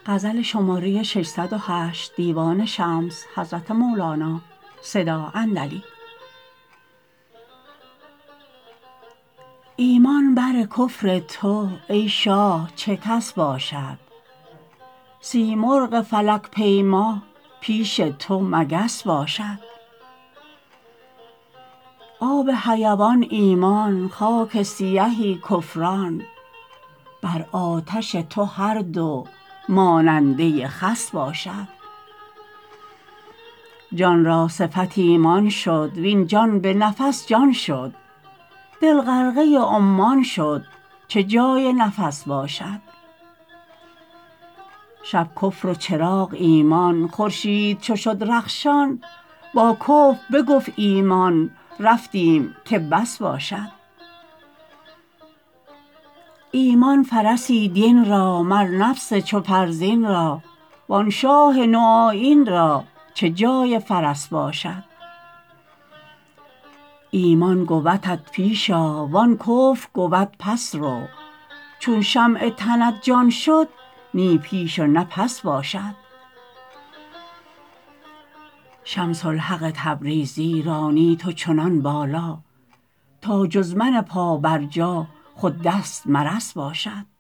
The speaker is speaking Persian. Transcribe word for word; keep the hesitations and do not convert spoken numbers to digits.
ایمان بر کفر تو ای شاه چه کس باشد سیمرغ فلک پیما پیش تو مگس باشد آب حیوان ایمان خاک سیهی کفران بر آتش تو هر دو ماننده خس باشد جان را صفت ایمان شد وین جان به نفس جان شد دل غرقه عمان شد چه جای نفس باشد شب کفر و چراغ ایمان خورشید چو شد رخشان با کفر بگفت ایمان رفتیم که بس باشد ایمان فرسی دین را مر نفس چو فرزین را وان شاه نوآیین را چه جای فرس باشد ایمان گودت پیش آ وان کفر گود پس رو چون شمع تنت جان شد نی پیش و نه پس باشد شمس الحق تبریزی رانی تو چنان بالا تا جز من پابرجا خود دست مرس باشد